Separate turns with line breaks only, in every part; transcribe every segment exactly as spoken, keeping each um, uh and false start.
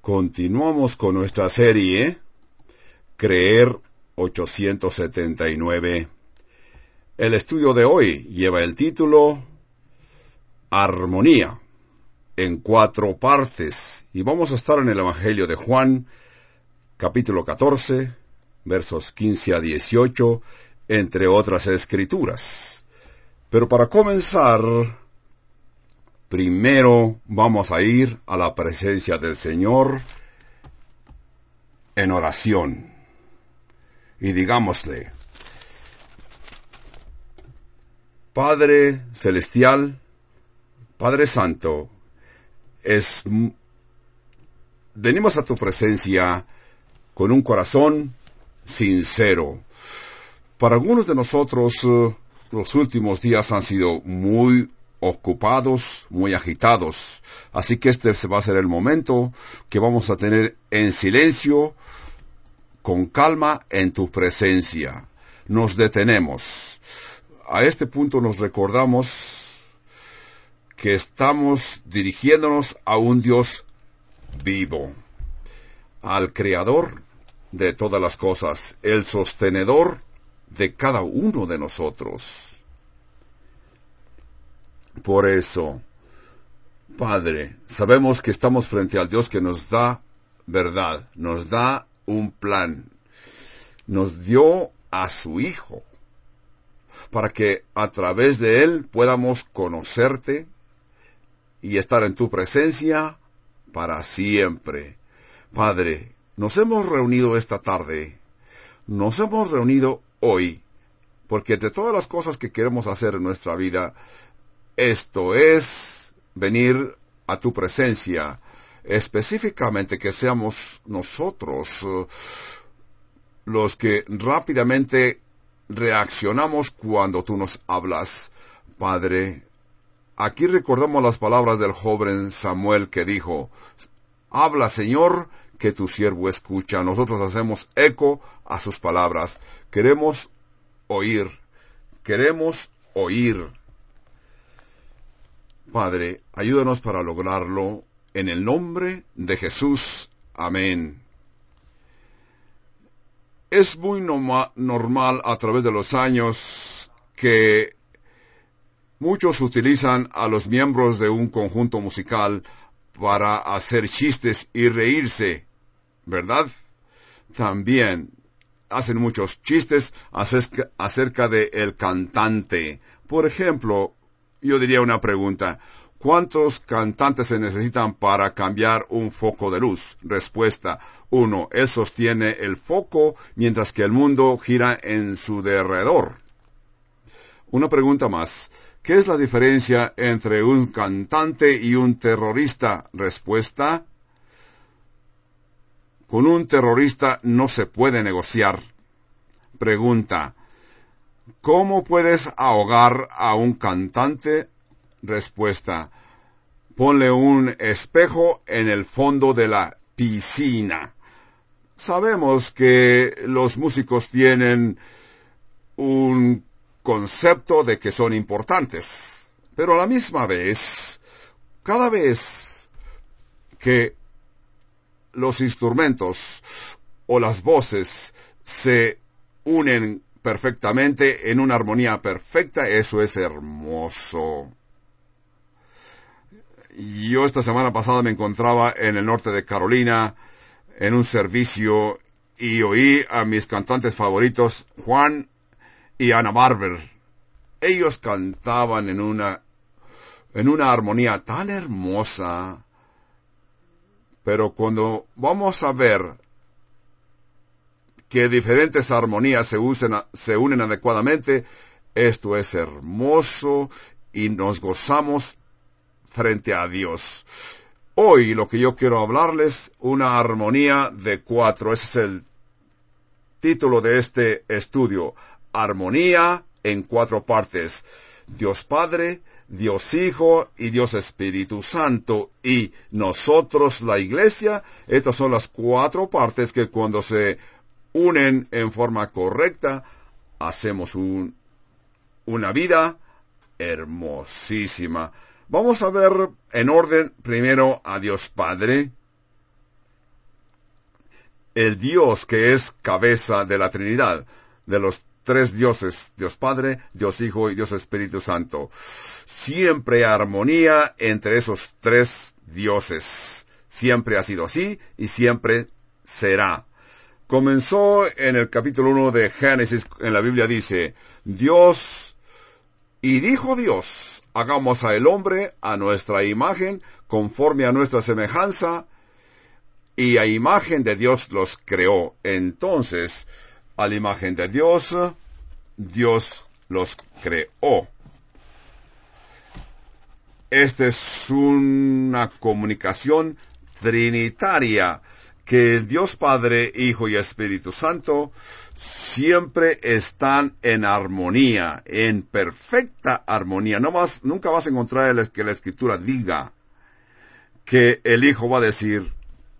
Continuamos con nuestra serie Creer ochocientos setenta y nueve. El estudio de hoy lleva el título Armonía en cuatro partes y vamos a estar en el Evangelio de Juan, capítulo catorce, versos quince a dieciocho, entre otras escrituras. Pero para comenzar, primero vamos a ir a la presencia del Señor en oración. Y digámosle: Padre Celestial, Padre Santo, es, venimos a tu presencia con un corazón sincero. Para algunos de nosotros, los últimos días han sido muy ocupados, muy agitados. Así que este va a ser el momento que vamos a tener en silencio, con calma, en tu presencia. Nos detenemos. A este punto nos recordamos que estamos dirigiéndonos a un Dios vivo, al Creador de todas las cosas, el sostenedor de cada uno de nosotros. Por eso, Padre, sabemos que estamos frente al Dios que nos da verdad, nos da un plan, nos dio a su Hijo, para que a través de Él podamos conocerte y estar en tu presencia para siempre. Padre, nos hemos reunido esta tarde, nos hemos reunido hoy, porque de todas las cosas que queremos hacer en nuestra vida, esto es venir a tu presencia, específicamente que seamos nosotros uh, los que rápidamente reaccionamos cuando tú nos hablas. Padre, aquí recordamos las palabras del joven Samuel que dijo: habla, Señor, que tu siervo escucha. Nosotros hacemos eco a sus palabras. Queremos oír, queremos oír. Padre, ayúdanos para lograrlo, en el nombre de Jesús. Amén. Es muy norma- normal a través de los años que muchos utilizan a los miembros de un conjunto musical para hacer chistes y reírse, ¿verdad? También hacen muchos chistes acerca, acerca de el cantante. Por ejemplo, yo diría una pregunta: ¿cuántos cantantes se necesitan para cambiar un foco de luz? Respuesta: uno. Él sostiene el foco mientras que el mundo gira en su derredor. Una pregunta más: ¿qué es la diferencia entre un cantante y un terrorista? Respuesta: con un terrorista no se puede negociar. Pregunta: ¿cómo puedes ahogar a un cantante? Respuesta: ponle un espejo en el fondo de la piscina. Sabemos que los músicos tienen un concepto de que son importantes, pero a la misma vez, cada vez que los instrumentos o las voces se unen perfectamente en una armonía perfecta, eso es hermoso. Yo esta semana pasada me encontraba en el norte de Carolina en un servicio y oí a mis cantantes favoritos, Juan y Ana Barber. Ellos cantaban en una en una armonía tan hermosa, pero cuando vamos a ver que diferentes armonías se, usen, se unen adecuadamente, esto es hermoso y nos gozamos frente a Dios. Hoy lo que yo quiero hablarles, una armonía de cuatro. Ese es el título de este estudio: armonía en cuatro partes. Dios Padre, Dios Hijo y Dios Espíritu Santo. Y nosotros, la Iglesia. Estas son las cuatro partes que cuando se unen en forma correcta, hacemos un, una vida hermosísima. Vamos a ver en orden primero a Dios Padre. el Dios que es cabeza de la Trinidad, de los tres dioses, Dios Padre, Dios Hijo y Dios Espíritu Santo. Siempre hay armonía entre esos tres dioses. Siempre ha sido así y siempre será. Comenzó en el capítulo uno de Génesis, en la Biblia dice, Dios, y dijo Dios, hagamos a el hombre a nuestra imagen, conforme a nuestra semejanza, y a imagen de Dios los creó. Entonces, a la imagen de Dios, Dios los creó. Esta es una comunicación trinitaria, que el Dios Padre, Hijo y Espíritu Santo siempre están en armonía, en perfecta armonía. No vas, nunca vas a encontrar el, que la Escritura diga que el Hijo va a decir,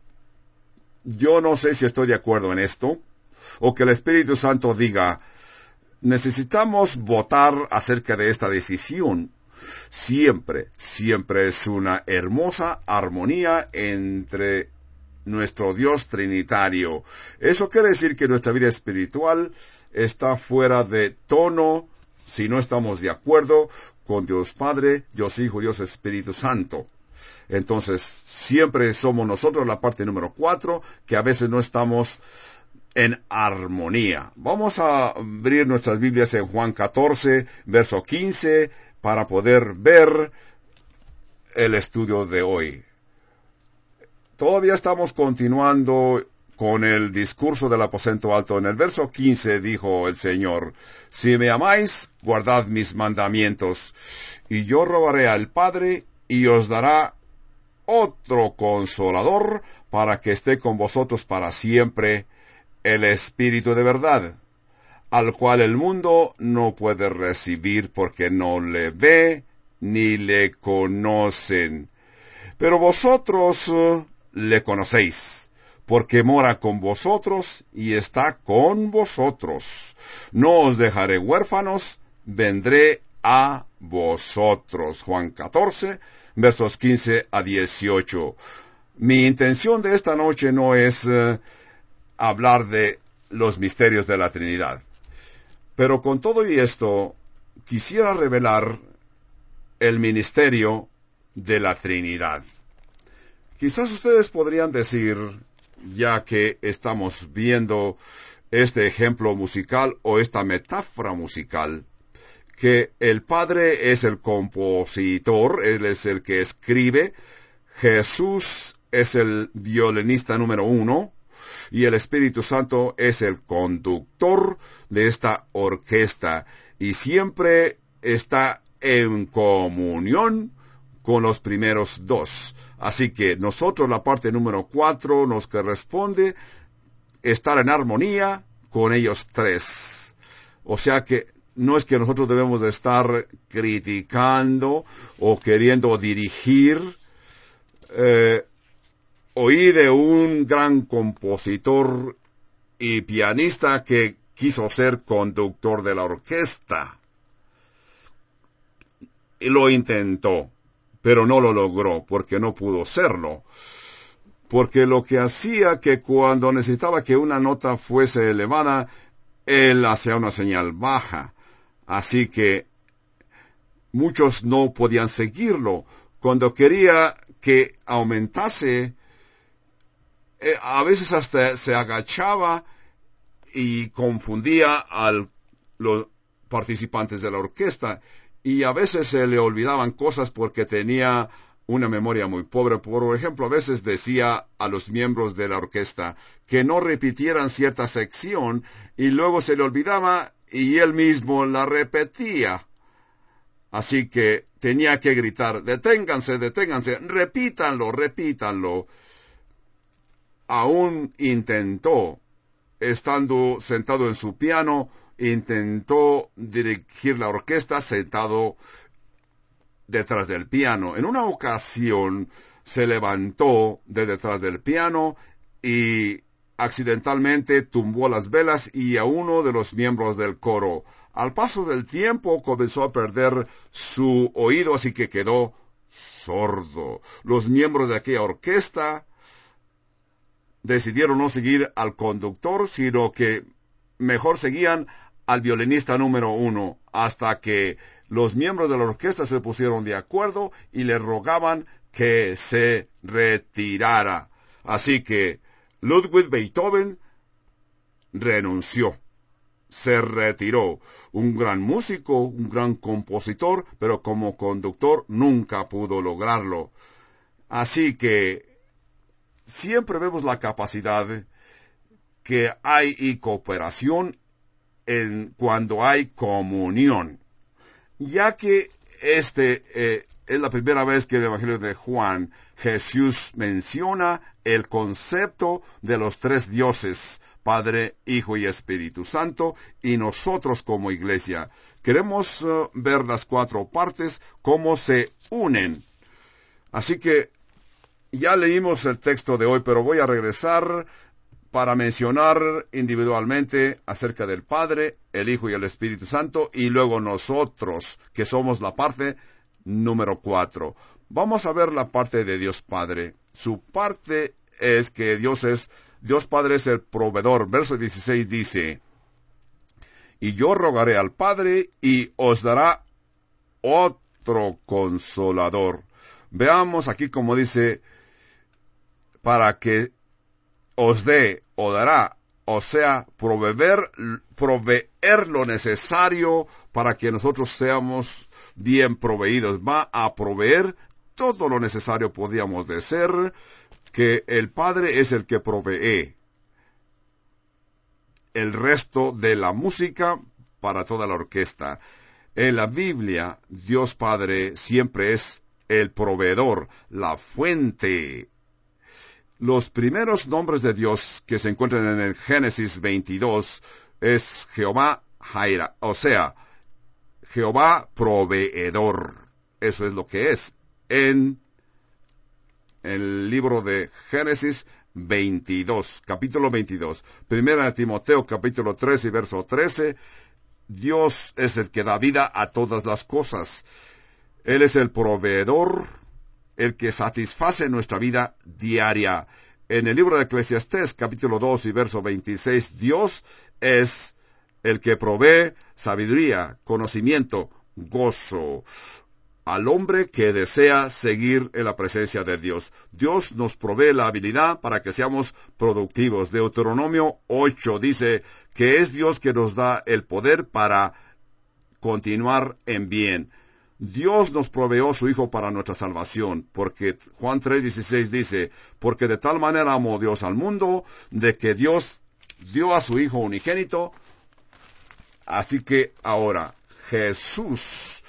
yo no sé si estoy de acuerdo en esto, o que el Espíritu Santo diga, necesitamos votar acerca de esta decisión. Siempre, siempre es una hermosa armonía entre nuestro Dios trinitario. Eso quiere decir que nuestra vida espiritual está fuera de tono si no estamos de acuerdo con Dios Padre, Dios Hijo, Dios Espíritu Santo. Entonces, siempre somos nosotros la parte número cuatro, que a veces no estamos en armonía. Vamos a abrir nuestras Biblias en Juan catorce, verso quince, para poder ver el estudio de hoy. Todavía estamos continuando con el discurso del aposento alto. En el verso quince dijo el Señor, si me amáis, guardad mis mandamientos, y yo rogaré al Padre, y os dará otro consolador, para que esté con vosotros para siempre, el Espíritu de verdad, al cual el mundo no puede recibir, porque no le ve, ni le conocen. Pero vosotros uh, le conocéis, porque mora con vosotros y está con vosotros. No os dejaré huérfanos, vendré a vosotros. Juan catorce, versos quince a dieciocho. Mi intención de esta noche no es uh, hablar de los misterios de la Trinidad. Pero con todo y esto, quisiera revelar el ministerio de la Trinidad. Quizás ustedes podrían decir, ya que estamos viendo este ejemplo musical o esta metáfora musical, que el Padre es el compositor, Él es el que escribe, Jesús es el violinista número uno, y el Espíritu Santo es el conductor de esta orquesta, y siempre está en comunión con los primeros dos. Así que nosotros, la parte número cuatro, nos corresponde estar en armonía con ellos tres. O sea que no es que nosotros debemos de estar criticando o queriendo dirigir. Eh, oí de un gran compositor y pianista que quiso ser conductor de la orquesta. Y lo intentó, pero no lo logró, porque no pudo serlo. Porque lo que hacía que cuando necesitaba que una nota fuese elevada, él hacía una señal baja. Así que muchos no podían seguirlo. Cuando quería que aumentase, eh, a veces hasta se agachaba y confundía a los participantes de la orquesta. Y a veces se le olvidaban cosas porque tenía una memoria muy pobre. Por ejemplo, a veces decía a los miembros de la orquesta que no repitieran cierta sección y luego se le olvidaba y él mismo la repetía. Así que tenía que gritar, deténganse, deténganse, repítanlo, repítanlo. Aún intentó, estando sentado en su piano, intentó dirigir la orquesta sentado detrás del piano. En una ocasión se levantó de detrás del piano y accidentalmente tumbó las velas y a uno de los miembros del coro. Al paso del tiempo comenzó a perder su oído, así que quedó sordo. Los miembros de aquella orquesta decidieron no seguir al conductor, sino que mejor seguían al violinista número uno, hasta que los miembros de la orquesta se pusieron de acuerdo y le rogaban que se retirara. Así que Ludwig Beethoven renunció, se retiró. Un gran músico, un gran compositor, pero como conductor nunca pudo lograrlo. Así que siempre vemos la capacidad que hay y cooperación en cuando hay comunión. Ya que este eh, es la primera vez que en el Evangelio de Juan Jesús menciona el concepto de los tres dioses, Padre, Hijo y Espíritu Santo, y nosotros como iglesia queremos uh, ver las cuatro partes, cómo se unen. Así que ya leímos el texto de hoy, pero voy a regresar para mencionar individualmente acerca del Padre, el Hijo y el Espíritu Santo, y luego nosotros, que somos la parte número cuatro. Vamos a ver la parte de Dios Padre. Su parte es que Dios es, Dios Padre es el proveedor. Verso dieciséis dice, y yo rogaré al Padre y os dará otro consolador. Veamos aquí como dice, para que os dé o dará, o sea, proveer, proveer lo necesario para que nosotros seamos bien proveídos. Va a proveer todo lo necesario, podríamos decir, que el Padre es el que provee el resto de la música para toda la orquesta. En la Biblia, Dios Padre siempre es el proveedor, la fuente. Los primeros nombres de Dios que se encuentran en el Génesis veintidós es Jehová Jaira, o sea, Jehová proveedor. Eso es lo que es en el libro de Génesis veintidós, capítulo veintidós. Primera de Timoteo, capítulo tres y verso trece. Dios es el que da vida a todas las cosas. Él es el proveedor, el que satisface nuestra vida diaria. En el libro de Eclesiastés, capítulo dos y verso veintiséis, Dios es el que provee sabiduría, conocimiento, gozo al hombre que desea seguir en la presencia de Dios. Dios nos provee la habilidad para que seamos productivos. Deuteronomio ocho dice que es Dios que nos da el poder para continuar en bien. Dios nos proveó su Hijo para nuestra salvación, porque Juan tres dieciséis dice, porque de tal manera amó Dios al mundo, de que Dios dio a su Hijo unigénito. Así que ahora Jesús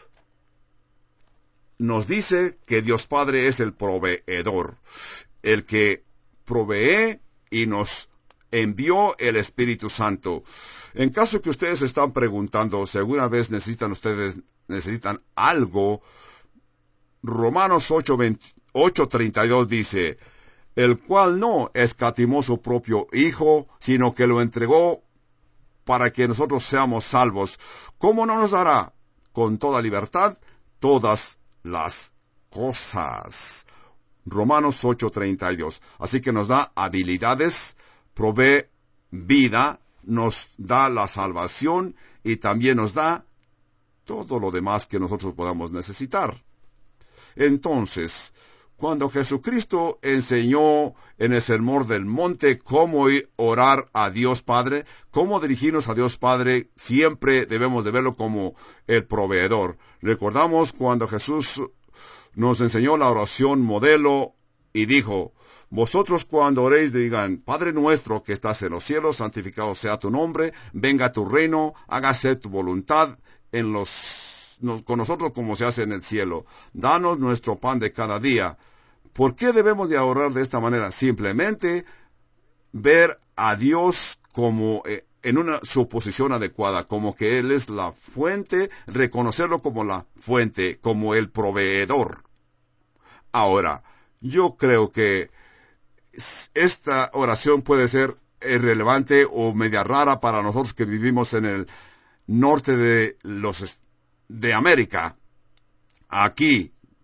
nos dice que Dios Padre es el proveedor, el que provee y nos envió el Espíritu Santo. En caso que ustedes están preguntando si alguna vez necesitan ustedes necesitan algo, Romanos ocho treinta y dos dice, el cual no escatimó su propio Hijo, sino que lo entregó para que nosotros seamos salvos. ¿Cómo no nos dará con toda libertad todas las cosas? Romanos ocho treinta y dos. Así que nos da habilidades, provee vida, nos da la salvación y también nos da todo lo demás que nosotros podamos necesitar. Entonces, cuando Jesucristo enseñó en el Sermón del Monte cómo orar a Dios Padre, cómo dirigirnos a Dios Padre, siempre debemos de verlo como el proveedor. Recordamos cuando Jesús nos enseñó la oración modelo y dijo, vosotros cuando oréis digan, Padre nuestro que estás en los cielos, santificado sea tu nombre, venga tu reino, hágase tu voluntad en los, nos, con nosotros como se hace en el cielo. Danos nuestro pan de cada día. ¿Por qué debemos de orar de esta manera? Simplemente ver a Dios como eh, en una su posición adecuada, como que Él es la fuente, reconocerlo como la fuente, como el proveedor. Ahora, yo creo que esta oración puede ser irrelevante o media rara para nosotros que vivimos en el norte de los de América. Aquí,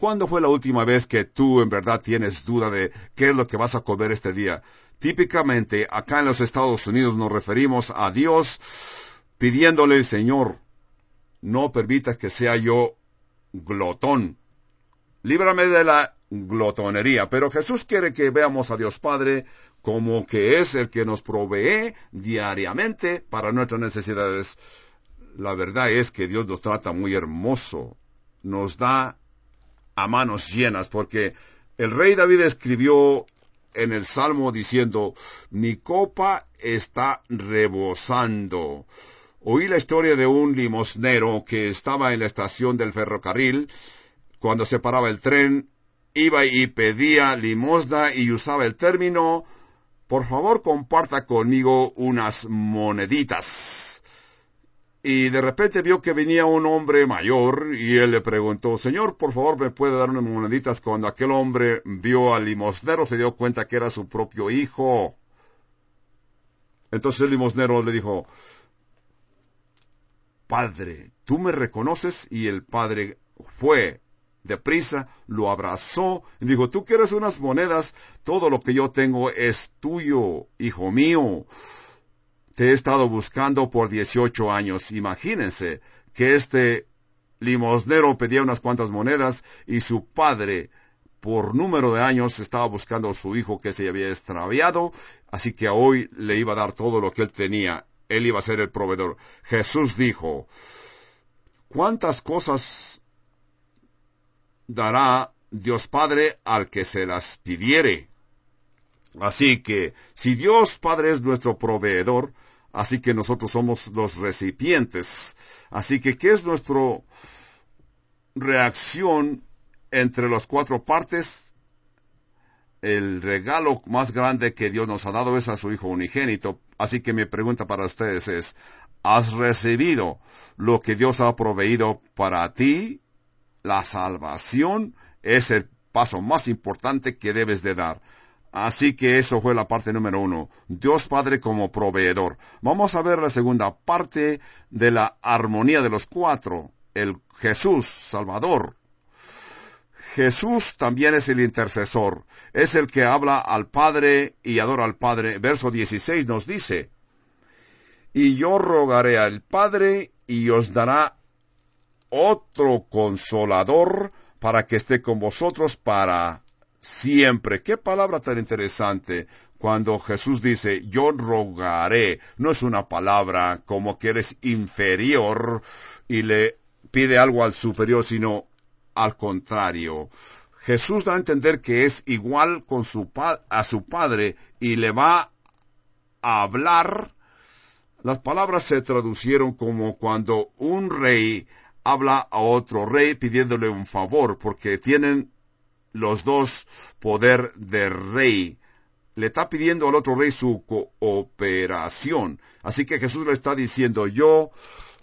¿Cuándo fue la última vez que tú en verdad tienes duda de qué es lo que vas a comer este día? Típicamente, acá en los Estados Unidos nos referimos a Dios pidiéndole, Señor, no permitas que sea yo glotón. Líbrame de la glotonería. Pero Jesús quiere que veamos a Dios Padre como que es el que nos provee diariamente para nuestras necesidades. La verdad es que Dios nos trata muy hermoso. Nos da a manos llenas, porque el rey David escribió en el Salmo diciendo, mi copa está rebosando. Oí la historia de un limosnero que estaba en la estación del ferrocarril. Cuando se paraba el tren, iba y pedía limosna y usaba el término, por favor comparta conmigo unas moneditas. Y de repente vio que venía un hombre mayor y él le preguntó, Señor, por favor, ¿me puede dar unas moneditas? Cuando aquel hombre vio al limosnero, se dio cuenta que era su propio hijo. Entonces el limosnero le dijo, Padre, ¿tú me reconoces? Y el padre fue deprisa, lo abrazó y dijo, tú quieres unas monedas, todo lo que yo tengo es tuyo, hijo mío. Te he estado buscando por dieciocho años. Imagínense que este limosnero pedía unas cuantas monedas y su padre, por número de años, estaba buscando a su hijo que se había extraviado, así que hoy le iba a dar todo lo que él tenía. Él iba a ser el proveedor. Jesús dijo, ¿cuántas cosas dará Dios Padre al que se las pidiere? Así que, si Dios Padre es nuestro proveedor, así que nosotros somos los recipientes. Así que, ¿qué es nuestra reacción entre las cuatro partes? El regalo más grande que Dios nos ha dado es a su Hijo unigénito. Así que mi pregunta para ustedes es, ¿has recibido lo que Dios ha proveído para ti? La salvación es el paso más importante que debes de dar. Así que eso fue la parte número uno. Dios Padre como proveedor. Vamos a ver la segunda parte de la armonía de los cuatro. El Jesús Salvador. Jesús también es el intercesor. Es el que habla al Padre y adora al Padre. Verso dieciséis nos dice, y yo rogaré al Padre y os dará otro consolador para que esté con vosotros para siempre. Qué palabra tan interesante cuando Jesús dice, yo rogaré. No es una palabra como que eres inferior y le pide algo al superior, sino al contrario. Jesús da a entender que es igual con su pa- a su Padre y le va a hablar. Las palabras se traducieron como cuando un rey habla a otro rey pidiéndole un favor, porque tienen los dos poder de rey. Le está pidiendo al otro rey su cooperación. Así que Jesús le está diciendo, yo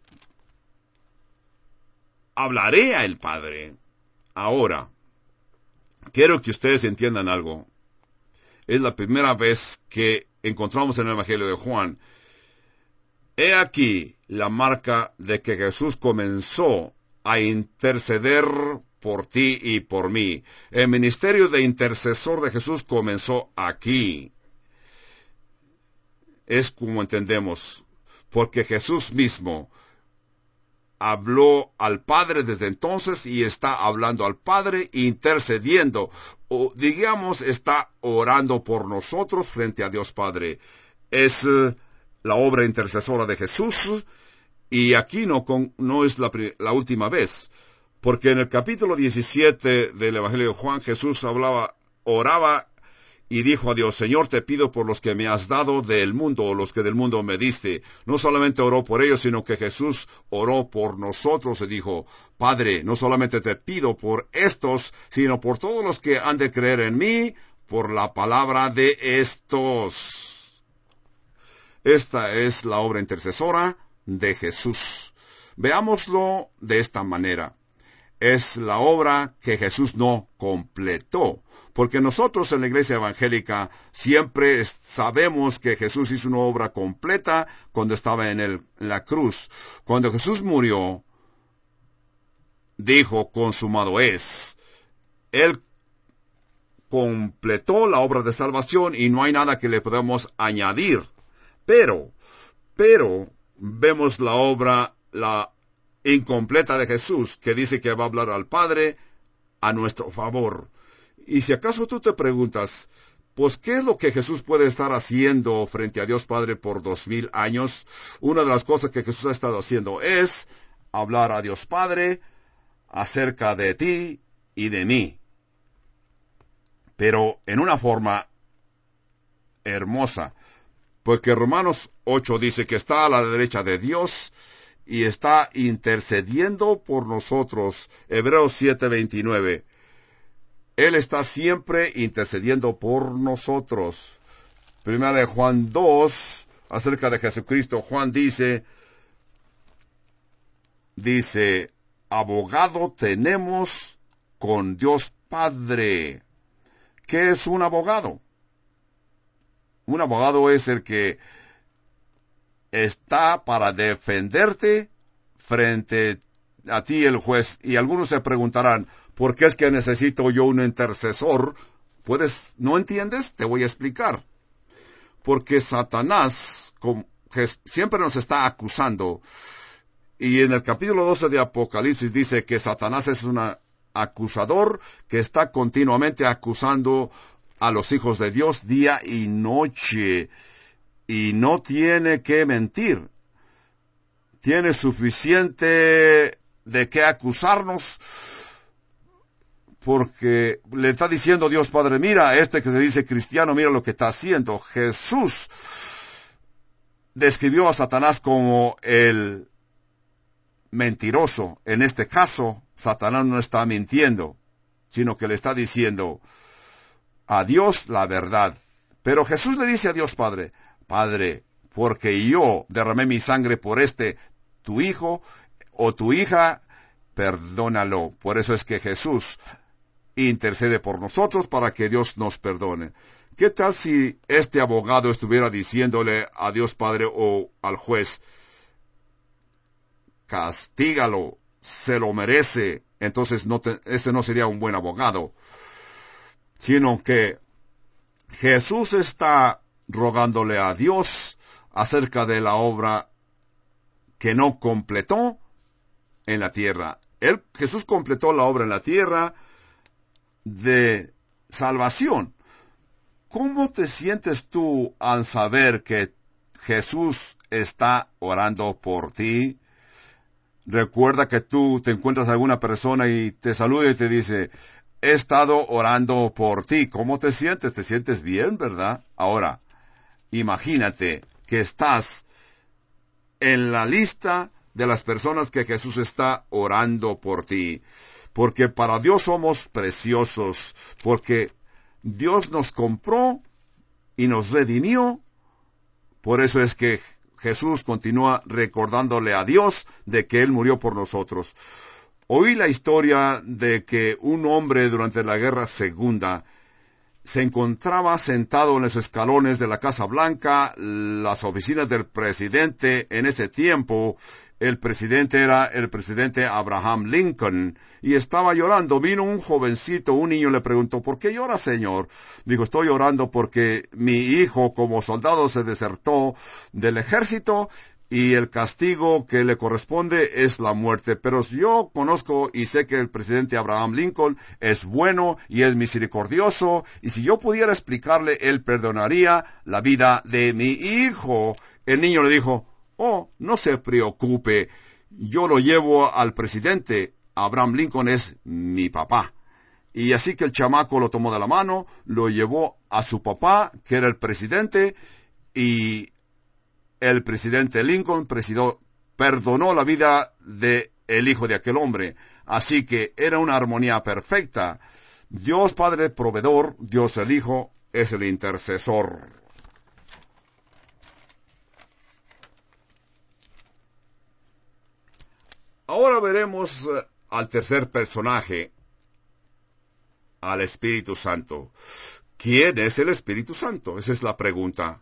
hablaré al Padre. Ahora, quiero que ustedes entiendan algo. Es la primera vez que encontramos en el Evangelio de Juan. He aquí la marca de que Jesús comenzó a interceder por ti y por mí. El ministerio de intercesor de Jesús comenzó aquí. Es como entendemos, porque Jesús mismo habló al Padre desde entonces y está hablando al Padre, intercediendo, o digamos, está orando por nosotros frente a Dios Padre. Es uh, la obra intercesora de Jesús, y aquí no, con, no es la, la última vez, porque en el capítulo diecisiete del Evangelio de Juan, Jesús hablaba, oraba y dijo a Dios, Señor, te pido por los que me has dado del mundo, o los que del mundo me diste. No solamente oró por ellos, sino que Jesús oró por nosotros y dijo, Padre, no solamente te pido por estos, sino por todos los que han de creer en mí, por la palabra de estos. Esta es la obra intercesora de Jesús. Veámoslo de esta manera. Es la obra que Jesús no completó, porque nosotros en la iglesia evangélica siempre sabemos que Jesús hizo una obra completa cuando estaba en, el, en la cruz. Cuando Jesús murió, dijo, consumado es. Él completó la obra de salvación y no hay nada que le podamos añadir. Pero, pero, vemos la obra, la incompleta de Jesús, que dice que va a hablar al Padre a nuestro favor. Y si acaso tú te preguntas, pues, ¿qué es lo que Jesús puede estar haciendo frente a Dios Padre por dos mil años? Una de las cosas que Jesús ha estado haciendo es hablar a Dios Padre acerca de ti y de mí. Pero en una forma hermosa, porque Romanos ocho dice que está a la derecha de Dios y está intercediendo por nosotros. Hebreos siete veintinueve. Él está siempre intercediendo por nosotros. Primera de Juan dos, acerca de Jesucristo, Juan dice, dice, abogado tenemos con Dios Padre. ¿Qué es un abogado? Un abogado es el que está para defenderte frente a ti, el juez. Y algunos se preguntarán, ¿por qué es que necesito yo un intercesor? ¿Puedes, no entiendes? Te voy a explicar. Porque Satanás como, que siempre nos está acusando. Y en el capítulo doce de Apocalipsis dice que Satanás es un acusador que está continuamente acusando a los hijos de Dios día y noche. Y no tiene que mentir. Tiene suficiente de qué acusarnos, porque le está diciendo Dios Padre, mira, este que se dice cristiano, mira lo que está haciendo. Jesús describió a Satanás como el mentiroso. En este caso, Satanás no está mintiendo, sino que le está diciendo a Dios la verdad. Pero Jesús le dice a Dios Padre, Padre, porque yo derramé mi sangre por este, tu hijo o tu hija, perdónalo. Por eso es que Jesús intercede por nosotros para que Dios nos perdone. ¿Qué tal si este abogado estuviera diciéndole a Dios Padre o al juez, castígalo, se lo merece? Entonces no te, ese no sería un buen abogado, sino que Jesús está rogándole a Dios acerca de la obra que no completó en la tierra. Él, Jesús completó la obra en la tierra de salvación. ¿Cómo te sientes tú al saber que Jesús está orando por ti? Recuerda que tú te encuentras a alguna persona y te saluda y te dice, he estado orando por ti. ¿Cómo te sientes? ¿Te sientes bien, verdad? Ahora, imagínate que estás en la lista de las personas que Jesús está orando por ti. Porque para Dios somos preciosos. Porque Dios nos compró y nos redimió. Por eso es que Jesús continúa recordándole a Dios de que Él murió por nosotros. Oí la historia de que un hombre durante la Guerra Segunda se encontraba sentado en los escalones de la Casa Blanca, las oficinas del presidente. En ese tiempo, el presidente era el presidente Abraham Lincoln, y estaba llorando. Vino un jovencito, un niño, le preguntó, ¿por qué llora, señor? Dijo, estoy llorando porque mi hijo como soldado se desertó del ejército, y el castigo que le corresponde es la muerte. Pero yo conozco y sé que el presidente Abraham Lincoln es bueno y es misericordioso, y si yo pudiera explicarle, él perdonaría la vida de mi hijo. El niño le dijo, oh, no se preocupe, yo lo llevo al presidente. Abraham Lincoln es mi papá. Y así que el chamaco lo tomó de la mano, lo llevó a su papá, que era el presidente, y el presidente Lincoln presidió, perdonó la vida de el hijo de aquel hombre. Así que era una armonía perfecta. Dios Padre proveedor, Dios el Hijo es el intercesor. Ahora veremos uh, al tercer personaje, al Espíritu Santo. ¿Quién es el Espíritu Santo? Esa es la pregunta.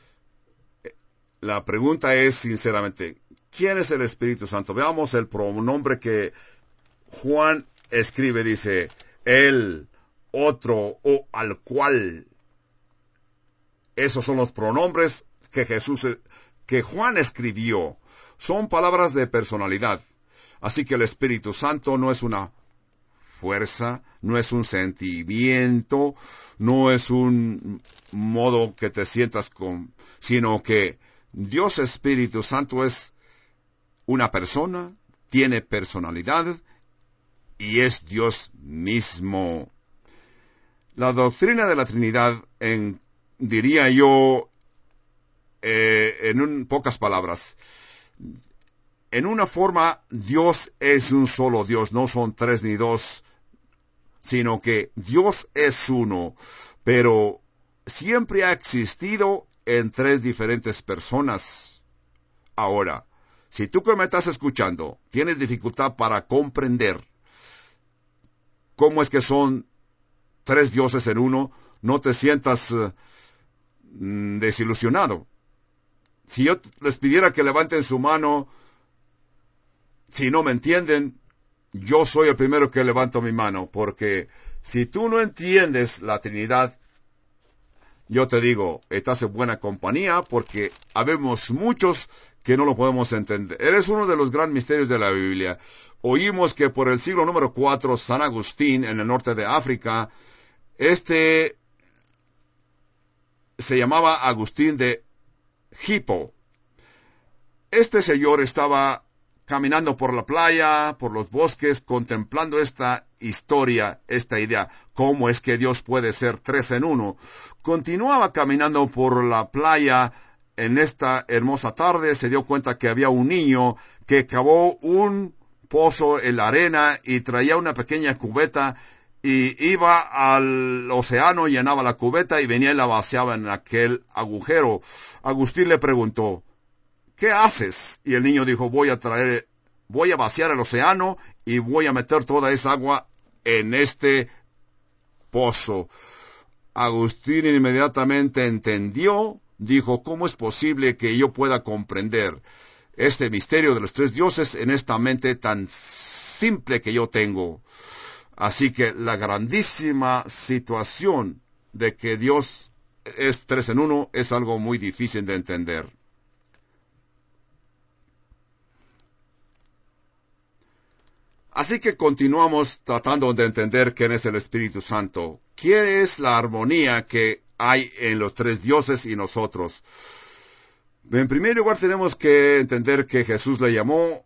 La pregunta es, sinceramente, ¿quién es el Espíritu Santo? Veamos el pronombre que Juan escribe. Dice, el, otro o al cual. Esos son los pronombres que Jesús, que Juan escribió. Son palabras de personalidad. Así que el Espíritu Santo no es una fuerza, no es un sentimiento, no es un modo que te sientas con, sino que Dios Espíritu Santo es una persona, tiene personalidad y es Dios mismo. La doctrina de la Trinidad, en, diría yo, eh, en un, pocas palabras, en una forma, Dios es un solo Dios, no son tres ni dos, sino que Dios es uno, pero siempre ha existido en tres diferentes personas. Ahora, si tú que me estás escuchando tienes dificultad para comprender cómo es que son tres dioses en uno, no te sientas uh, desilusionado. Si yo les pidiera que levanten su mano, si no me entienden, yo soy el primero que levanto mi mano, porque si tú no entiendes la Trinidad, yo te digo, estás en buena compañía, porque habemos muchos que no lo podemos entender. Eres uno de los grandes misterios de la Biblia. Oímos que por el siglo número cuatro, San Agustín, en el norte de África, este se llamaba Agustín de Hippo. Este señor estaba caminando por la playa, por los bosques, contemplando esta historia, esta idea, cómo es que Dios puede ser tres en uno. Continuaba caminando por la playa en esta hermosa tarde, se dio cuenta que había un niño que cavó un pozo en la arena y traía una pequeña cubeta y iba al océano, llenaba la cubeta y venía y la vaciaba en aquel agujero. Agustín le preguntó, ¿qué haces? Y el niño dijo, voy a traer, voy a vaciar el océano y voy a meter toda esa agua en este pozo. Agustín inmediatamente entendió, dijo, ¿cómo es posible que yo pueda comprender este misterio de los tres dioses en esta mente tan simple que yo tengo? Así que la grandísima situación de que Dios es tres en uno es algo muy difícil de entender. Así que continuamos tratando de entender quién es el Espíritu Santo. ¿Qué es la armonía que hay en los tres dioses y nosotros? En primer lugar tenemos que entender que Jesús le llamó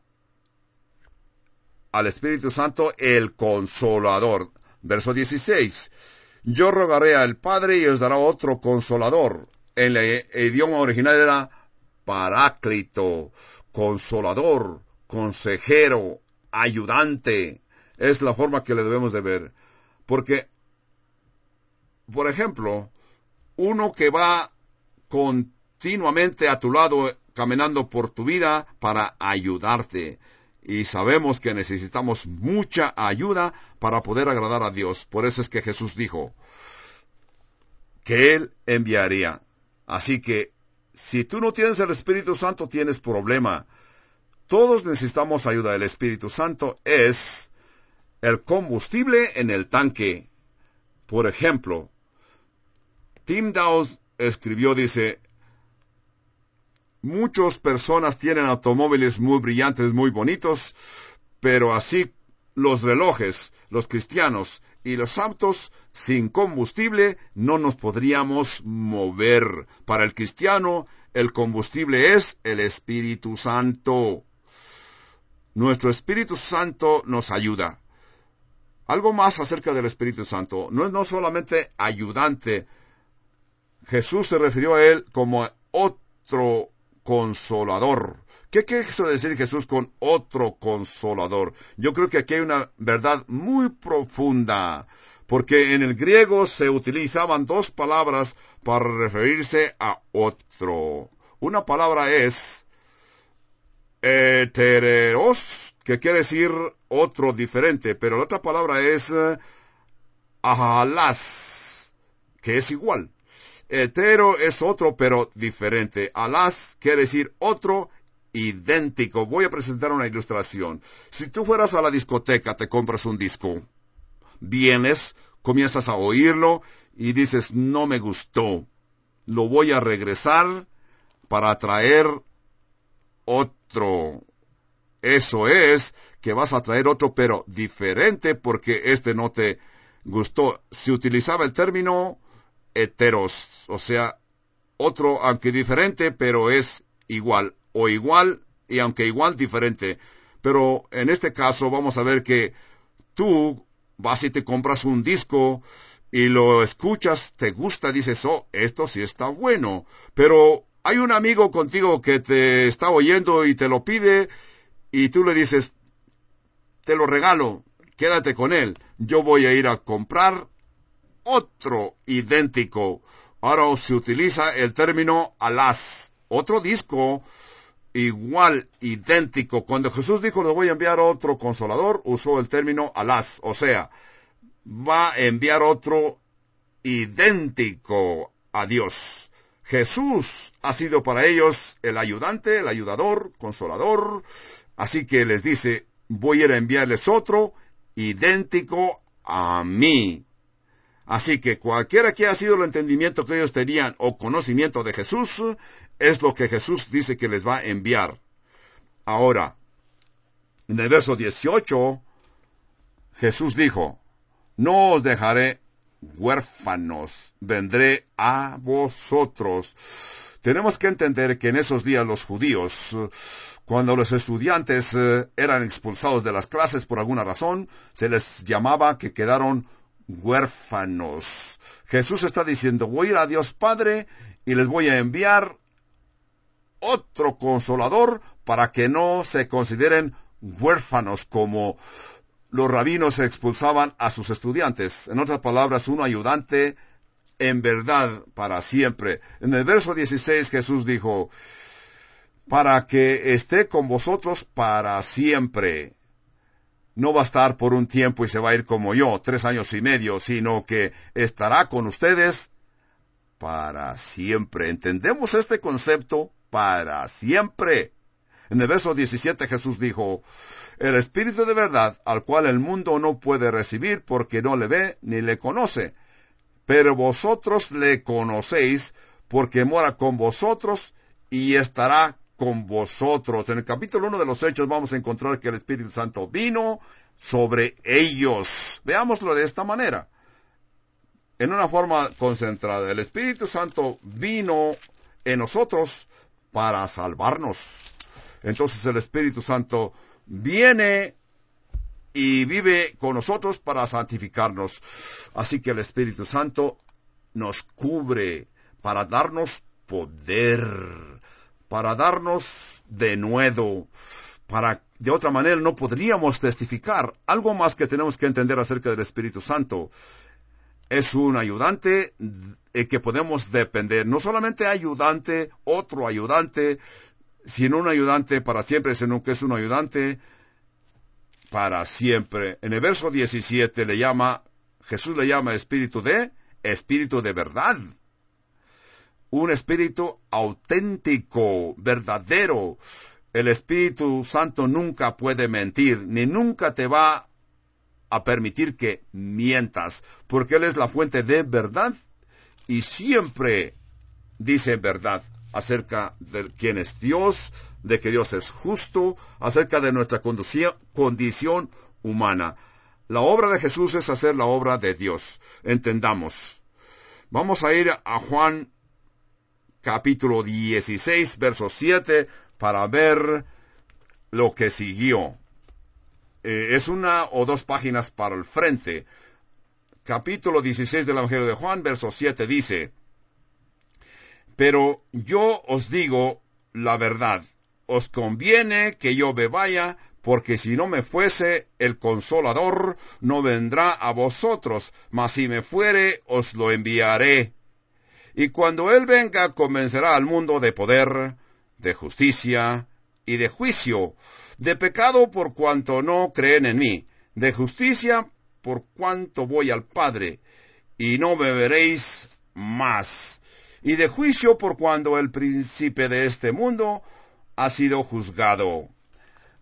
al Espíritu Santo el Consolador. Verso dieciséis. Yo rogaré al Padre y os dará otro Consolador. En el idioma original era Paráclito, Consolador, Consejero, ayudante. Es la forma que le debemos de ver. Porque, por ejemplo, uno que va continuamente a tu lado, caminando por tu vida para ayudarte. Y sabemos que necesitamos mucha ayuda para poder agradar a Dios. Por eso es que Jesús dijo que Él enviaría. Así que, si tú no tienes el Espíritu Santo, tienes problema. Todos necesitamos ayuda. El Espíritu Santo es el combustible en el tanque. Por ejemplo, Tim Dawes escribió, dice, muchas personas tienen automóviles muy brillantes, muy bonitos, pero así los relojes, los cristianos y los autos sin combustible no nos podríamos mover. Para el cristiano, el combustible es el Espíritu Santo. Nuestro Espíritu Santo nos ayuda. Algo más acerca del Espíritu Santo. No es no solamente ayudante. Jesús se refirió a Él como otro Consolador. ¿Qué quiso decir Jesús con otro Consolador? Yo creo que aquí hay una verdad muy profunda, porque en el griego se utilizaban dos palabras para referirse a otro. Una palabra es heteros, que quiere decir otro diferente, pero la otra palabra es uh, ahalas, que es igual. Hetero es otro, pero diferente. Alás quiere decir otro idéntico. Voy a presentar una ilustración. Si tú fueras a la discoteca, te compras un disco. vienes, comienzas a oírlo y dices, no me gustó, lo voy a regresar para traer otro. Eso es, que vas a traer otro, pero diferente, porque este no te gustó. Se utilizaba el término heteros, o sea, otro, aunque diferente, pero es igual, o igual, y aunque igual, diferente. Pero en este caso vamos a ver que tú vas y te compras un disco y lo escuchas, te gusta, dices, oh, esto sí está bueno. Pero hay un amigo contigo que te está oyendo y te lo pide y tú le dices, te lo regalo, quédate con él. Yo voy a ir a comprar otro idéntico. Ahora se utiliza el término alás, otro disco igual, idéntico. Cuando Jesús dijo, le voy a enviar otro consolador, usó el término alás, o sea, va a enviar otro idéntico a Dios. Jesús ha sido para ellos el ayudante, el ayudador, consolador, así que les dice, voy a ir a enviarles otro idéntico a mí. Así que cualquiera que haya sido el entendimiento que ellos tenían o conocimiento de Jesús, es lo que Jesús dice que les va a enviar. Ahora, en el verso dieciocho, Jesús dijo, no os dejaré huérfanos, vendré a vosotros. Tenemos que entender que en esos días los judíos, cuando los estudiantes eran expulsados de las clases por alguna razón, se les llamaba que quedaron huérfanos. Jesús está diciendo, voy a ir a Dios Padre y les voy a enviar otro consolador para que no se consideren huérfanos como los rabinos expulsaban a sus estudiantes. En otras palabras, un ayudante en verdad para siempre. En el verso dieciséis Jesús dijo, para que esté con vosotros para siempre. No va a estar por un tiempo y se va a ir como yo, tres años y medio, sino que estará con ustedes para siempre. ¿Entendemos este concepto? Para siempre. En el verso diecisiete Jesús dijo, el Espíritu de verdad, al cual el mundo no puede recibir porque no le ve ni le conoce, pero vosotros le conocéis porque mora con vosotros y estará con vosotros. En el capítulo uno de los Hechos vamos a encontrar que el Espíritu Santo vino sobre ellos. Veámoslo de esta manera. En una forma concentrada, el Espíritu Santo vino en nosotros para salvarnos. Entonces el Espíritu Santo viene y vive con nosotros para santificarnos. Así que el Espíritu Santo nos cubre para darnos poder, para darnos denuedo, para de otra manera no podríamos testificar. Algo más que tenemos que entender acerca del Espíritu Santo. Es un ayudante eh, que podemos depender. No solamente ayudante, otro ayudante, sino un ayudante para siempre, sino que es un ayudante para siempre. En el verso diecisiete le llama, Jesús le llama espíritu de, espíritu de verdad. Un espíritu auténtico, verdadero. El Espíritu Santo nunca puede mentir, ni nunca te va a permitir que mientas, porque Él es la fuente de verdad y siempre dice verdad acerca de quién es Dios, de que Dios es justo, acerca de nuestra condición, condición humana. La obra de Jesús es hacer la obra de Dios. Entendamos. Vamos a ir a Juan capítulo dieciséis, verso siete, para ver lo que siguió. Eh, es una o dos páginas para el frente. Capítulo dieciséis del Evangelio de Juan, verso siete dice, pero yo os digo la verdad, os conviene que yo me vaya, porque si no me fuese, el Consolador no vendrá a vosotros, mas si me fuere, os lo enviaré. Y cuando Él venga, convencerá al mundo de poder, de justicia y de juicio, de pecado por cuanto no creen en mí, de justicia por cuanto voy al Padre, y no me veréis más, y de juicio por cuando el príncipe de este mundo ha sido juzgado.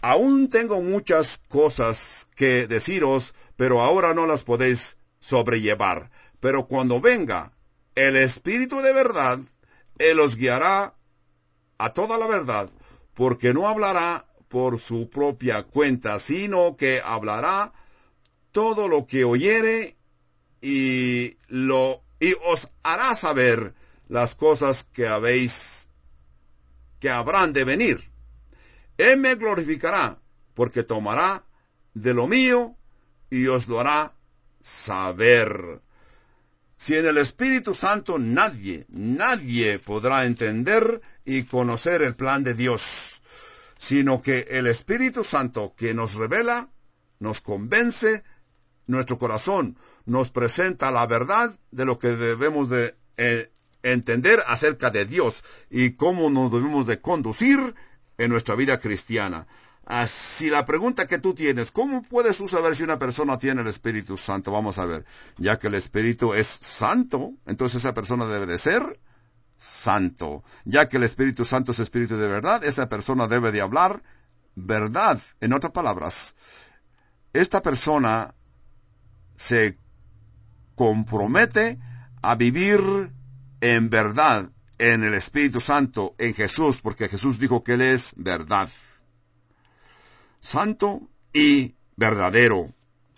aún tengo muchas cosas que deciros, pero ahora no las podéis sobrellevar. Pero cuando venga el Espíritu de verdad, Él os guiará a toda la verdad, porque no hablará por su propia cuenta, sino que hablará todo lo que oyere y lo y os hará saber las cosas que habéis que habrán de venir. Él me glorificará, porque tomará de lo mío y os lo hará saber. Si en el Espíritu Santo nadie, nadie podrá entender y conocer el plan de Dios, sino que el Espíritu Santo que nos revela, nos convence nuestro corazón, nos presenta la verdad de lo que debemos de eh, entender acerca de Dios y cómo nos debemos de conducir en nuestra vida cristiana. Así la pregunta que tú tienes, ¿cómo puedes tú saber si una persona tiene el Espíritu Santo? Vamos a ver, ya que el Espíritu es santo, entonces esa persona debe de ser santo. Ya que el Espíritu Santo es Espíritu de verdad, esa persona debe de hablar verdad. En otras palabras, esta persona se compromete a vivir en verdad, en el Espíritu Santo, en Jesús, porque Jesús dijo que Él es verdad. Santo y verdadero.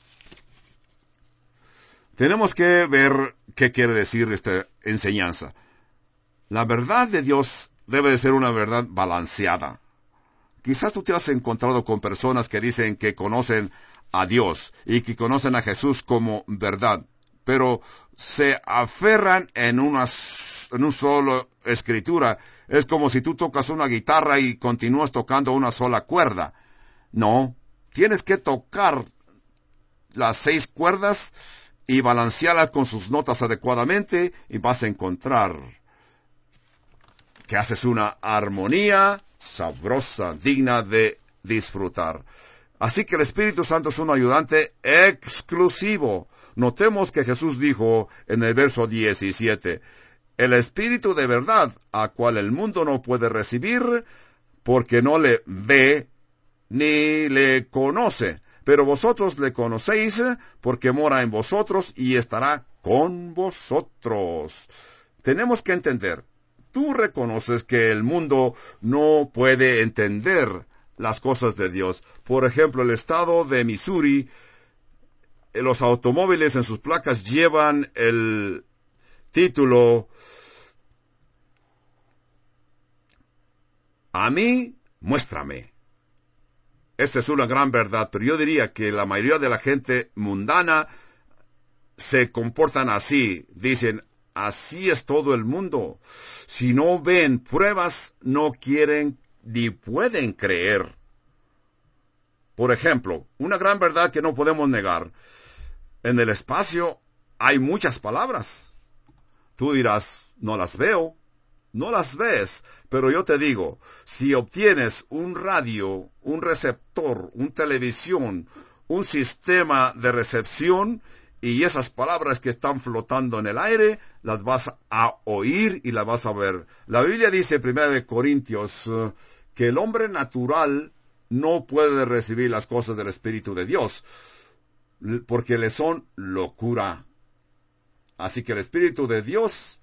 Tenemos que ver qué quiere decir esta enseñanza. La verdad de Dios debe de ser una verdad balanceada. Quizás tú te has encontrado con personas que dicen que conocen a Dios y que conocen a Jesús como verdad, pero se aferran en una, en un solo escritura. Es como si tú tocas una guitarra y continúas tocando una sola cuerda. No, tienes que tocar las seis cuerdas y balancearlas con sus notas adecuadamente y vas a encontrar que haces una armonía sabrosa, digna de disfrutar. Así que el Espíritu Santo es un ayudante exclusivo. Notemos que Jesús dijo en el verso diecisiete, el Espíritu de verdad, a cual el mundo no puede recibir, porque no le ve ni le conoce, pero vosotros le conocéis, porque mora en vosotros y estará con vosotros. Tenemos que entender, tú reconoces que el mundo no puede entender las cosas de Dios. Por ejemplo, el estado de Missouri, los automóviles en sus placas llevan el título, a mí, muéstrame. Esta es una gran verdad, pero yo diría que la mayoría de la gente mundana se comportan así. Dicen, así es todo el mundo. Si no ven pruebas, no quieren ni pueden creer. Por ejemplo, una gran verdad que no podemos negar. En el espacio hay muchas palabras. Tú dirás, no las veo. No las ves, pero yo te digo, si obtienes un radio, un receptor, una televisión, un sistema de recepción, y esas palabras que están flotando en el aire, las vas a oír y las vas a ver. La Biblia dice en primera de Corintios uh, que el hombre natural no puede recibir las cosas del Espíritu de Dios, porque le son locura. Así que el Espíritu de Dios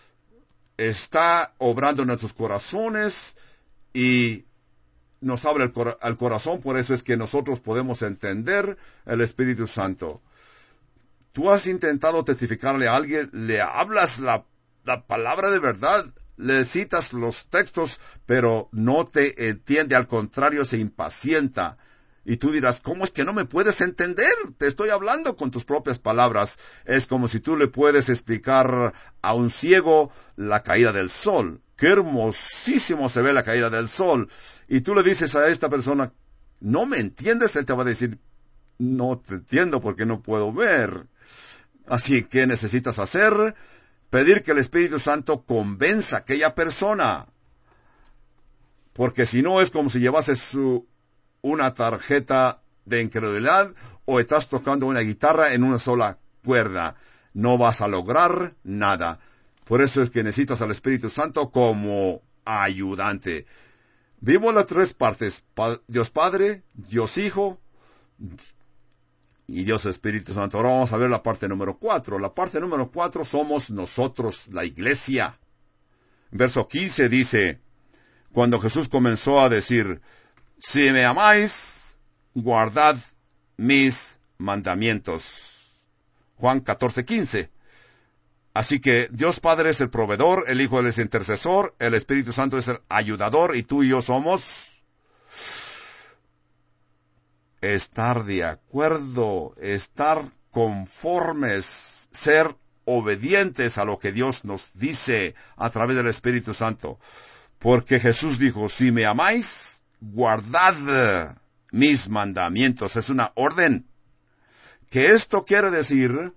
está obrando en nuestros corazones y nos abre el cor- al corazón, por eso es que nosotros podemos entender el Espíritu Santo. Tú has intentado testificarle a alguien, le hablas la, la palabra de verdad, le citas los textos, pero no te entiende, al contrario, se impacienta. Y tú dirás, ¿cómo es que no me puedes entender? Te estoy hablando con tus propias palabras. Es como si tú le puedes explicar a un ciego la caída del sol. ¡Qué hermosísimo se ve la caída del sol! Y tú le dices a esta persona, ¿no me entiendes? Él te va a decir, no te entiendo porque no puedo ver. Así que necesitas hacer, pedir que el Espíritu Santo convenza a aquella persona. Porque si no es como si llevases su... una tarjeta de incredulidad o estás tocando una guitarra en una sola cuerda. No vas a lograr nada. Por eso es que necesitas al Espíritu Santo como ayudante. Vimos las tres partes, pa- Dios Padre, Dios Hijo y Dios Espíritu Santo. Ahora vamos a ver la parte número cuatro. La parte número cuatro somos nosotros, la iglesia. Verso quince dice, cuando Jesús comenzó a decir, si me amáis, guardad mis mandamientos. Juan catorce, quince. Así que Dios Padre es el proveedor, el Hijo es el intercesor, el Espíritu Santo es el ayudador, y tú y yo somos estar de acuerdo, estar conformes, ser obedientes a lo que Dios nos dice a través del Espíritu Santo. Porque Jesús dijo, si me amáis, guardad mis mandamientos. Es una orden. Que esto quiere decir,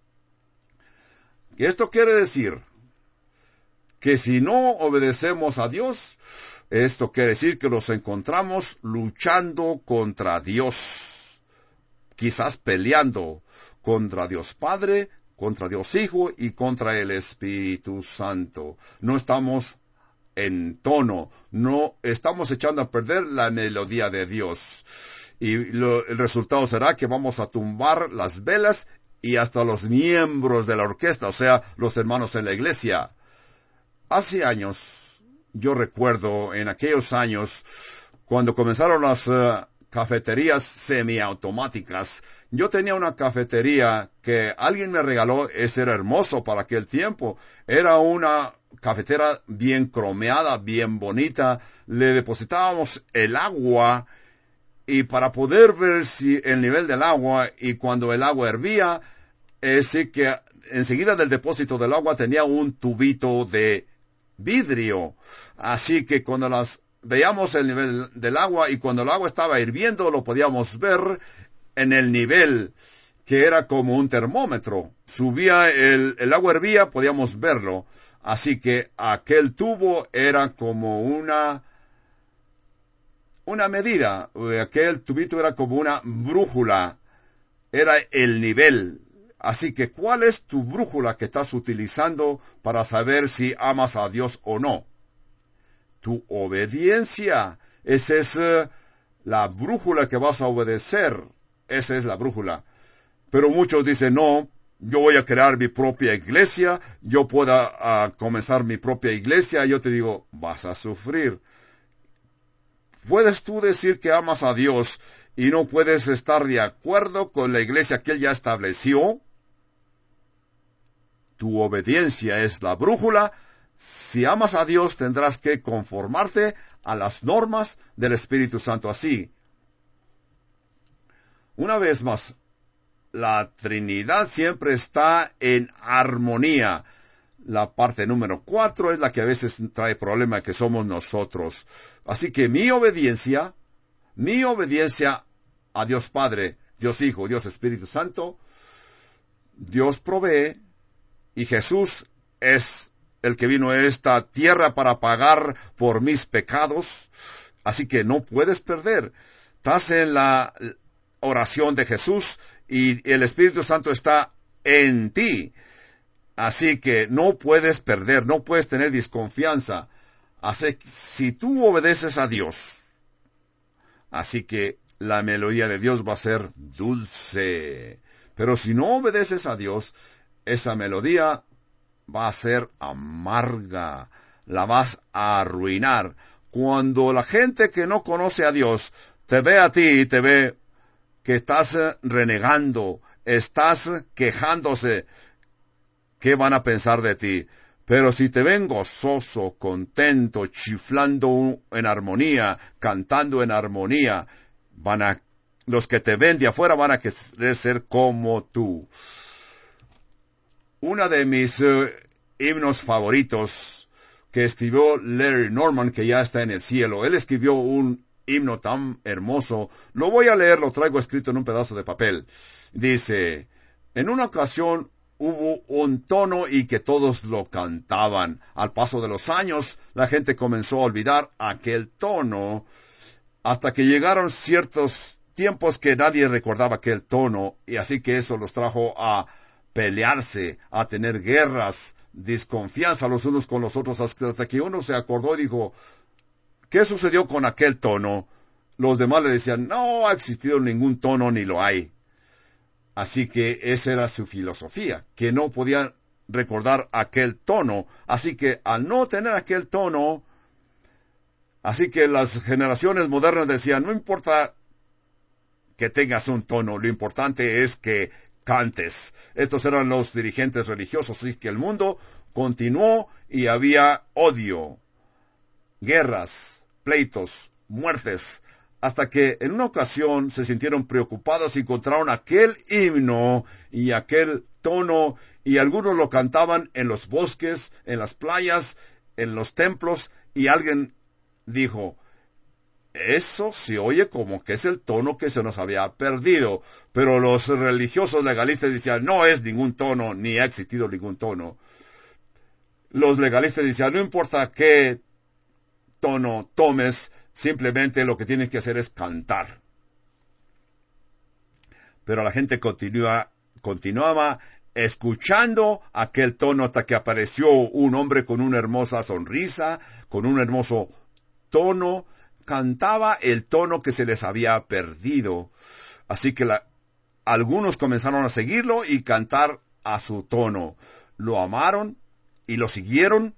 que esto quiere decir que si no obedecemos a Dios, esto quiere decir que nos encontramos luchando contra Dios. Quizás peleando contra Dios Padre, contra Dios Hijo y contra el Espíritu Santo. No estamos en tono, no estamos echando a perder la melodía de Dios. Y lo, el resultado será que vamos a tumbar las velas y hasta los miembros de la orquesta, o sea, los hermanos en la iglesia. Hace años, yo recuerdo en aquellos años, cuando comenzaron las uh, cafeterías semiautomáticas, yo tenía una cafetería que alguien me regaló, ese era hermoso para aquel tiempo, era una cafetera bien cromeada, bien bonita, le depositábamos el agua, y para poder ver si el nivel del agua, y cuando el agua hervía, es decir que enseguida del depósito del agua tenía un tubito de vidrio, así que cuando las veíamos el nivel del agua, y cuando el agua estaba hirviendo, lo podíamos ver en el nivel, que era como un termómetro. Subía el, el agua hervía, podíamos verlo, así que aquel tubo era como una una medida, aquel tubito era como una brújula, era el nivel. Así que, ¿cuál es tu brújula que estás utilizando para saber si amas a Dios o no? Tu obediencia, esa es uh, la brújula que vas a obedecer, esa es la brújula. Pero muchos dicen, no, yo voy a crear mi propia iglesia, yo puedo uh, comenzar mi propia iglesia. Yo te digo, vas a sufrir. ¿Puedes tú decir que amas a Dios y no puedes estar de acuerdo con la iglesia que Él ya estableció? Tu obediencia es la brújula. Si amas a Dios, tendrás que conformarte a las normas del Espíritu Santo. Así, una vez más, la Trinidad siempre está en armonía. La parte número cuatro es la que a veces trae problema, que somos nosotros. Así que mi obediencia, mi obediencia a Dios Padre, Dios Hijo, Dios Espíritu Santo, Dios provee, y Jesús es el que vino a esta tierra para pagar por mis pecados. Así que no puedes perder. Estás en la oración de Jesús y el Espíritu Santo está en ti. Así que no puedes perder, no puedes tener desconfianza. Así que si tú obedeces a Dios, así que la melodía de Dios va a ser dulce. Pero si no obedeces a Dios, esa melodía va a ser amarga, la vas a arruinar. Cuando la gente que no conoce a Dios te ve a ti y te ve que estás renegando, estás quejándose, ¿qué van a pensar de ti? Pero si te ven gozoso, contento, chiflando en armonía, cantando en armonía, van a, los que te ven de afuera van a querer ser como tú. Una de mis uh, himnos favoritos que escribió Larry Norman, que ya está en el cielo, él escribió un himno tan hermoso. Lo voy a leer, lo traigo escrito en un pedazo de papel. Dice, en una ocasión hubo un tono y que todos lo cantaban. Al paso de los años, la gente comenzó a olvidar aquel tono, hasta que llegaron ciertos tiempos que nadie recordaba aquel tono, y así que eso los trajo a pelearse, a tener guerras, desconfianza los unos con los otros, hasta que uno se acordó y dijo, ¿qué sucedió con aquel tono? Los demás le decían, no ha existido ningún tono ni lo hay. Así que esa era su filosofía, que no podían recordar aquel tono. Así que al no tener aquel tono, así que las generaciones modernas decían, no importa que tengas un tono, lo importante es que cantes. Estos eran los dirigentes religiosos, así que el mundo continuó y había odio, guerras, pleitos, muertes, hasta que en una ocasión se sintieron preocupados y encontraron aquel himno y aquel tono, y algunos lo cantaban en los bosques, en las playas, en los templos, y alguien dijo, eso se oye como que es el tono que se nos había perdido, pero los religiosos legalistas decían, no es ningún tono, ni ha existido ningún tono. Los legalistas decían, no importa qué tono tomes, simplemente lo que tienes que hacer es cantar. Pero la gente continúa, continuaba escuchando aquel tono hasta que apareció un hombre con una hermosa sonrisa, con un hermoso tono, cantaba el tono que se les había perdido. Así que la, algunos comenzaron a seguirlo y cantar a su tono. Lo amaron y lo siguieron.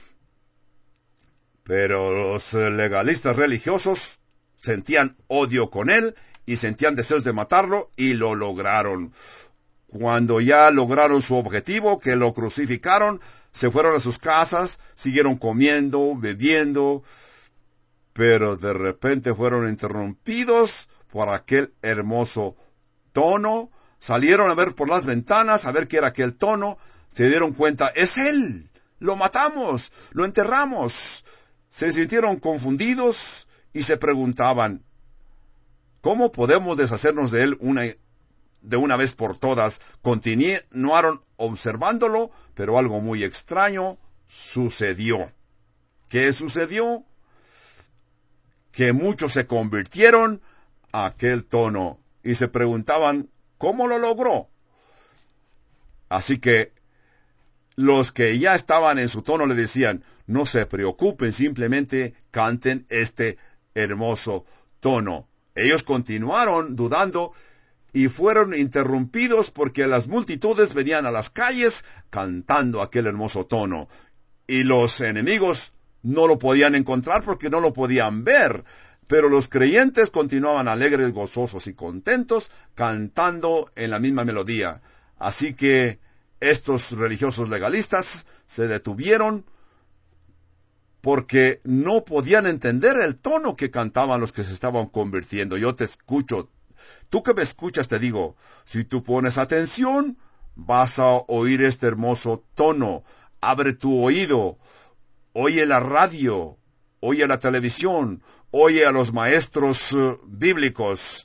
Pero los legalistas religiosos sentían odio con él y sentían deseos de matarlo y lo lograron. Cuando ya lograron su objetivo, que lo crucificaron, se fueron a sus casas, siguieron comiendo, bebiendo, pero de repente fueron interrumpidos por aquel hermoso tono. Salieron a ver por las ventanas, a ver qué era aquel tono, se dieron cuenta, es él, lo matamos, lo enterramos. Se sintieron confundidos y se preguntaban, ¿cómo podemos deshacernos de él una, de una vez por todas? Continuaron observándolo, pero algo muy extraño sucedió. ¿Qué sucedió? Que muchos se convirtieron a aquel tono y se preguntaban, ¿cómo lo logró? Así que los que ya estaban en su tono le decían, no se preocupen, simplemente canten este hermoso tono. Ellos continuaron dudando y fueron interrumpidos porque las multitudes venían a las calles cantando aquel hermoso tono. Y los enemigos no lo podían encontrar porque no lo podían ver. Pero los creyentes continuaban alegres, gozosos y contentos, cantando en la misma melodía. Así que estos religiosos legalistas se detuvieron porque no podían entender el tono que cantaban los que se estaban convirtiendo. Yo te escucho. Tú que me escuchas te digo, si tú pones atención, vas a oír este hermoso tono. Abre tu oído. Oye la radio. Oye la televisión. Oye a los maestros uh, bíblicos.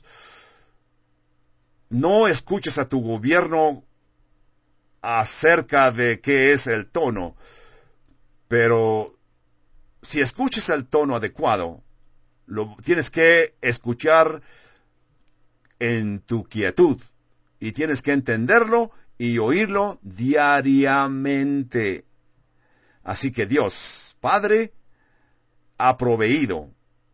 No escuches a tu gobierno acerca de qué es el tono, pero si escuchas el tono adecuado, lo tienes que escuchar en tu quietud y tienes que entenderlo y oírlo diariamente. Así que Dios, Padre, ha proveído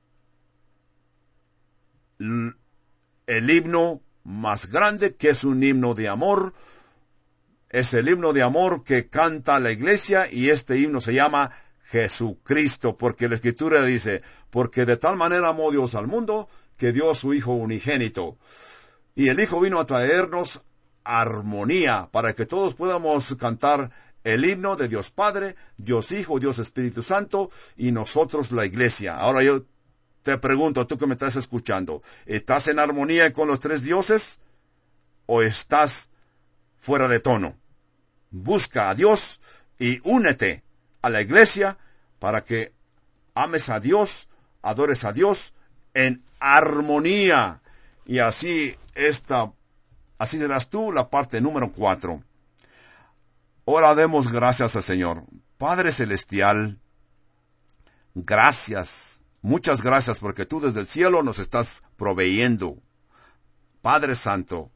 el himno más grande, que es un himno de amor. Es el himno de amor que canta la iglesia, y este himno se llama Jesucristo, porque la Escritura dice, porque de tal manera amó Dios al mundo, que dio a su Hijo unigénito. Y el Hijo vino a traernos armonía, para que todos podamos cantar el himno de Dios Padre, Dios Hijo, Dios Espíritu Santo, y nosotros la iglesia. Ahora yo te pregunto, tú que me estás escuchando, ¿estás en armonía con los tres dioses o estás fuera de tono? Busca a Dios y únete a la iglesia para que ames a Dios, adores a Dios en armonía. Y así esta, así serás tú, la parte número cuatro. Ahora demos gracias al Señor. Padre Celestial, gracias, muchas gracias, porque tú desde el cielo nos estás proveyendo. Padre Santo,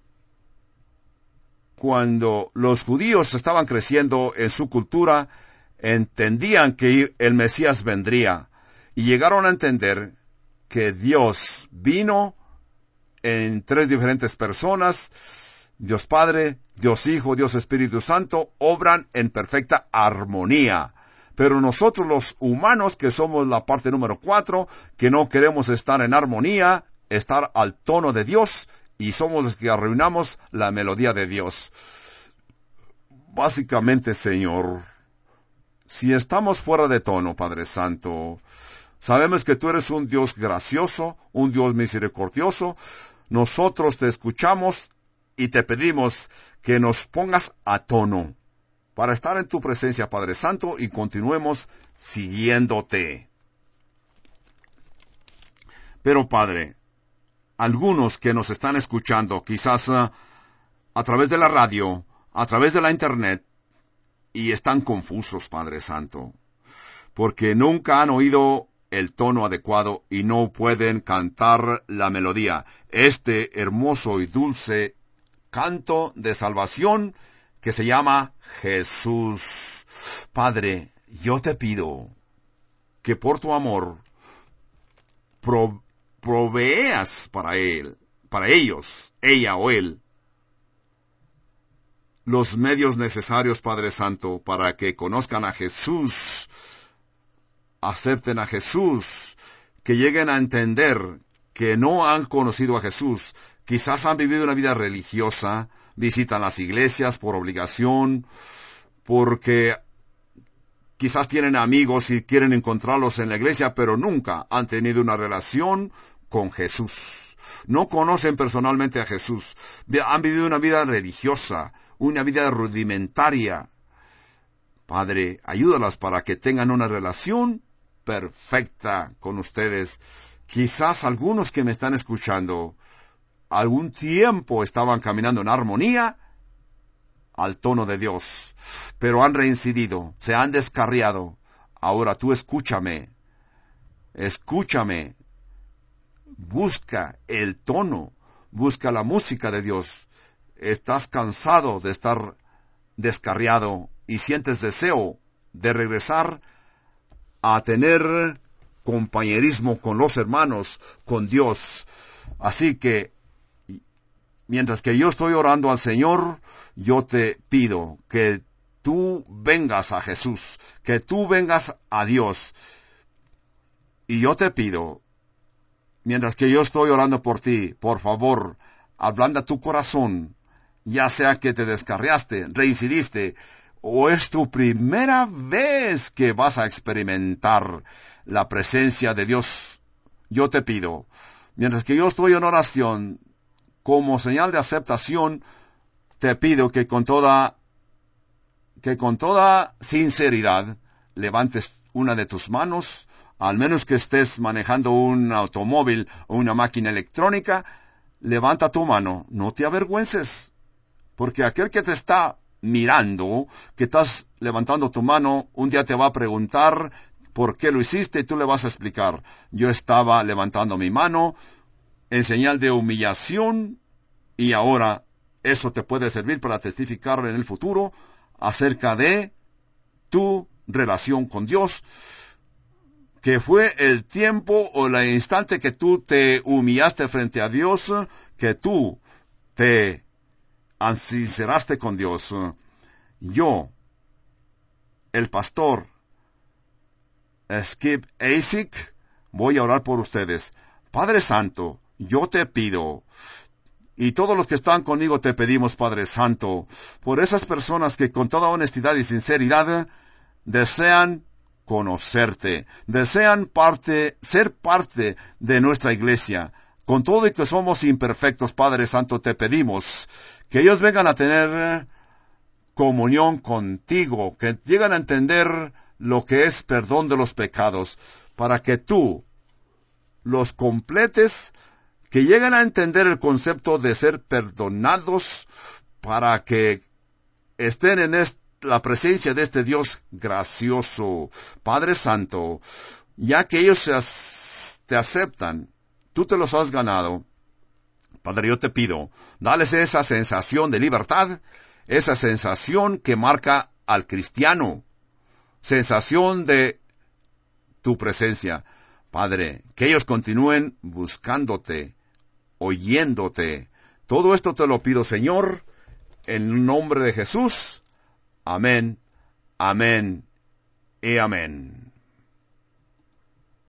cuando los judíos estaban creciendo en su cultura, entendían que el Mesías vendría y llegaron a entender que Dios vino en tres diferentes personas. Dios Padre, Dios Hijo, Dios Espíritu Santo, obran en perfecta armonía. Pero nosotros los humanos, que somos la parte número cuatro, que no queremos estar en armonía, estar al tono de Dios, y somos los que arruinamos la melodía de Dios. Básicamente, Señor, si estamos fuera de tono, Padre Santo, sabemos que tú eres un Dios gracioso, un Dios misericordioso. Nosotros te escuchamos y te pedimos que nos pongas a tono para estar en tu presencia, Padre Santo, y continuemos siguiéndote. Pero, Padre, algunos que nos están escuchando, quizás uh, a través de la radio, a través de la internet, y están confusos, Padre Santo, porque nunca han oído el tono adecuado y no pueden cantar la melodía, este hermoso y dulce canto de salvación que se llama Jesús. Padre, yo te pido que por tu amor pro, proveas para él, para ellos, ella o él, los medios necesarios, Padre Santo, para que conozcan a Jesús, acepten a Jesús, que lleguen a entender que no han conocido a Jesús. Quizás han vivido una vida religiosa, visitan las iglesias por obligación, porque quizás tienen amigos y quieren encontrarlos en la iglesia, pero nunca han tenido una relación con Jesús. No conocen personalmente a Jesús. Han vivido una vida religiosa, una vida rudimentaria. Padre, ayúdalas para que tengan una relación perfecta con ustedes. Quizás algunos que me están escuchando, algún tiempo estaban caminando en armonía al tono de Dios, pero han reincidido, se han descarriado. Ahora tú escúchame, escúchame, busca el tono, busca la música de Dios. Estás cansado de estar descarriado y sientes deseo de regresar a tener compañerismo con los hermanos, con Dios. Así que, mientras que yo estoy orando al Señor, yo te pido que tú vengas a Jesús, que tú vengas a Dios. Y yo te pido, mientras que yo estoy orando por ti, por favor, ablanda tu corazón, ya sea que te descarriaste, reincidiste, o es tu primera vez que vas a experimentar la presencia de Dios. Yo te pido, mientras que yo estoy en oración, como señal de aceptación, te pido que con toda, que con toda sinceridad levantes una de tus manos, al menos que estés manejando un automóvil o una máquina electrónica. Levanta tu mano, no te avergüences, porque aquel que te está mirando, que estás levantando tu mano, un día te va a preguntar por qué lo hiciste y tú le vas a explicar. Yo estaba levantando mi mano en señal de humillación, y ahora eso te puede servir para testificar en el futuro acerca de tu relación con Dios, que fue el tiempo o el instante que tú te humillaste frente a Dios, que tú te sinceraste con Dios. Yo, el pastor Skip Asik, voy a orar por ustedes. Padre Santo, yo te pido, y todos los que están conmigo te pedimos, Padre Santo, por esas personas que con toda honestidad y sinceridad desean conocerte, desean parte, ser parte de nuestra iglesia. Con todo y que somos imperfectos, Padre Santo, te pedimos que ellos vengan a tener comunión contigo, que lleguen a entender lo que es perdón de los pecados, para que tú los completes, que lleguen a entender el concepto de ser perdonados, para que estén en esta la presencia de este Dios gracioso. Padre Santo, ya que ellos te aceptan, tú te los has ganado. Padre, yo te pido, dales esa sensación de libertad, esa sensación que marca al cristiano, sensación de tu presencia. Padre, que ellos continúen buscándote, oyéndote. Todo esto te lo pido, Señor, en el nombre de Jesús. Amén, amén y amén.